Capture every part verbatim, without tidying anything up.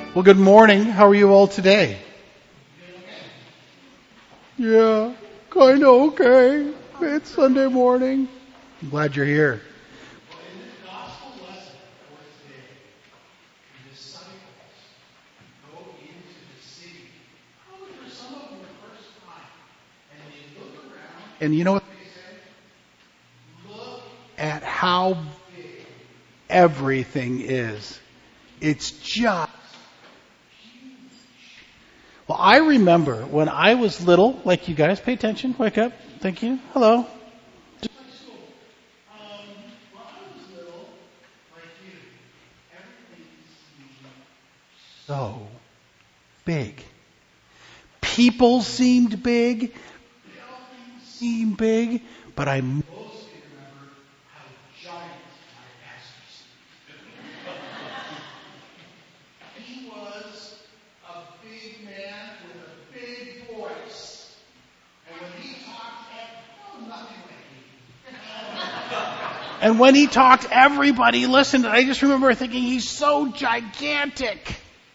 Well, good morning. How are you all today? Yeah, kind of okay. It's Sunday morning. I'm glad you're here. And you know what they say? Look at how big everything is. It's just huge. Well, I remember when I was little, like you guys, pay attention, wake up, thank you, hello. So big. People seemed big, buildings seemed big, but I mostly remember how giant my pastor seemed. He was a big man with a big voice. And when he talked, oh, nothing like me. And when he talked, everybody listened. And I just remember thinking, he's so gigantic.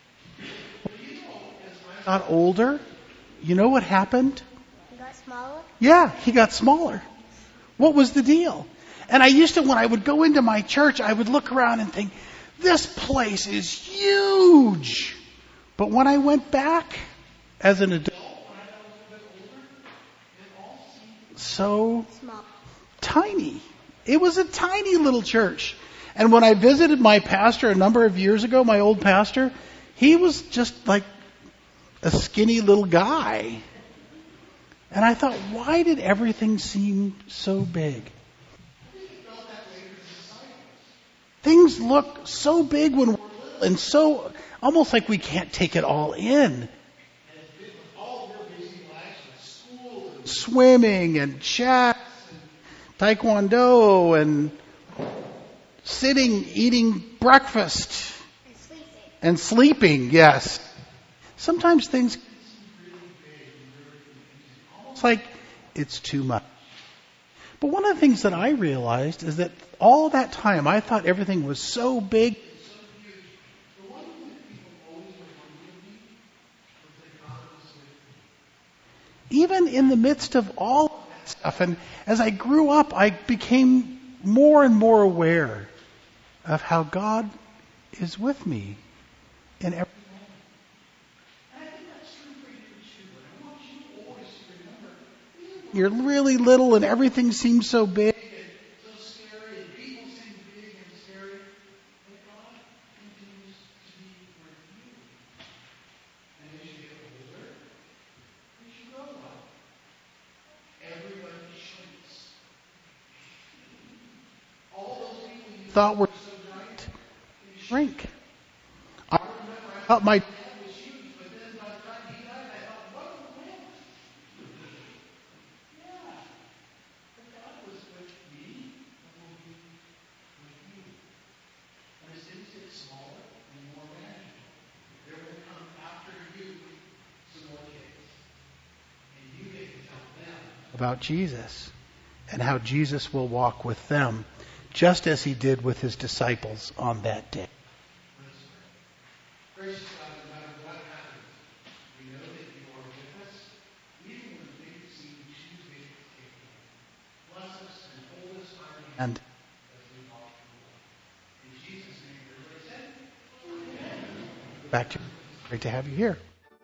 Got older, you know what happened? He got smaller? Yeah, he got smaller. What was the deal? And I used to, when I would go into my church, I would look around and think, this place is huge. But when I went back as an adult, when I got a little bit older, it all seemed so Small. Tiny. It was a tiny little church. And when I visited my pastor a number of years ago, my old pastor, he was just like a skinny little guy. And I thought, why did everything seem so big? Things look so big when we're little and so almost like we can't take it all in. Swimming and chess and taekwondo and sitting, eating breakfast And sleeping. and sleeping, yes. Sometimes things it's like it's too much. But one of the things that I realized is that all that time I thought everything was so big. Even in the midst of all of that stuff, and as I grew up, I became more and more aware of how God is with me in every. You're really little and everything seems so big and so scary and people seem big and scary. But God continues to be with you. And as you get older, as you grow up, everybody shrinks. All those people you thought were so bright, they shrink. I remember I thought my dad was huge, but then by the time he died, I thought, what a wimp. About Jesus and how Jesus will walk with them just as he did with his disciples on that day. Gracious God, no matter what happens, we know that you are with us, even when things seem too big to take. Bless us and hold us by the hand as we walk through life. In Jesus' name, everybody say, Amen. Back to you. Great to have you here.